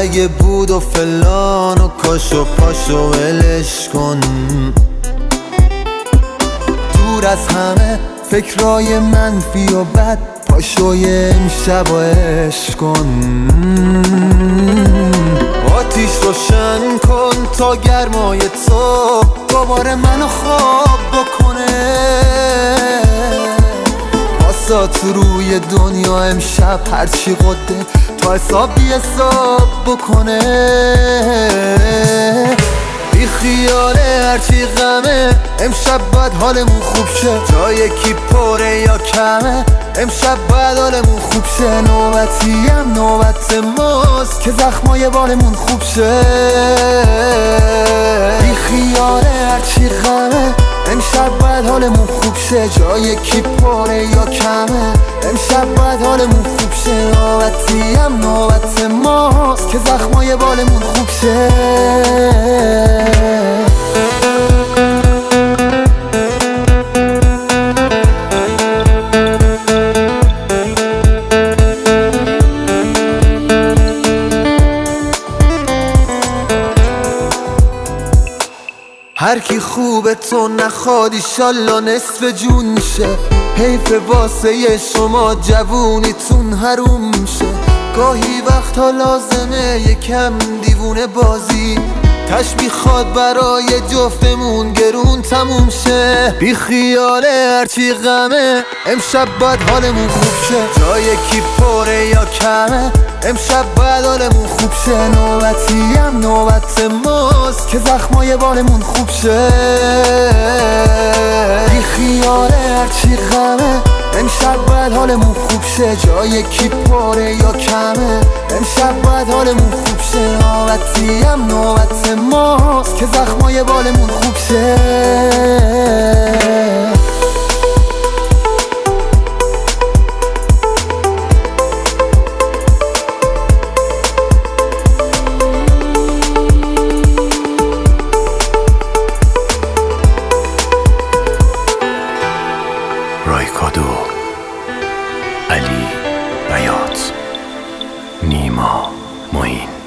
اگه بود و فلان و کاش و پاش و ولش کن. دور از همه فکرای منفی و بد، پاشوی امشب و عشق کن. آتیش روشن کن تا گرمای تو دوباره منو خواب بکنه. واسات روی دنیا امشب هرچی قده تا حساب بکنه. بی خیاله هرچی غمه امشب باید حالمون خوب شه. جای کی پره یا کمه امشب باید حالمون خوب شه. نوبتی هم نوبت ماست که زخمای بالمون خوب شه. بی خیاله هرچی غمه امشب باید حالمون خوب شه. جای کی پره یا کمه امشب باید حالمون خوب شه. نوبتی هم نوبت ماست که زخمای بالمون خوب شه. هر کی خوبه تو نخواد ایشالله نصف جون میشه. حیف واسه شما جوونیتون حروم میشه. گاهی وقتا لازمه یکم دیوونه بازی، تش میخواد برای جفتمون گرون تموم شه. بی خیاله هرچی غمه امشب باید حالمون خوب شه. جای کی پره یا کمه امشب باید حالمون خوب شه. نوبتی هم نوبت ماست که زخمای بالمون خوب شه. بی خیاله هرچی غمه امشب باید حالمون خوب شه. جای کی پره یا کمه امشب باید حالمون خوب شه. نوبتی هم نوبت ماست که زخمای بالمون خوب شه. رایکادو، علی بیات، نیما معین.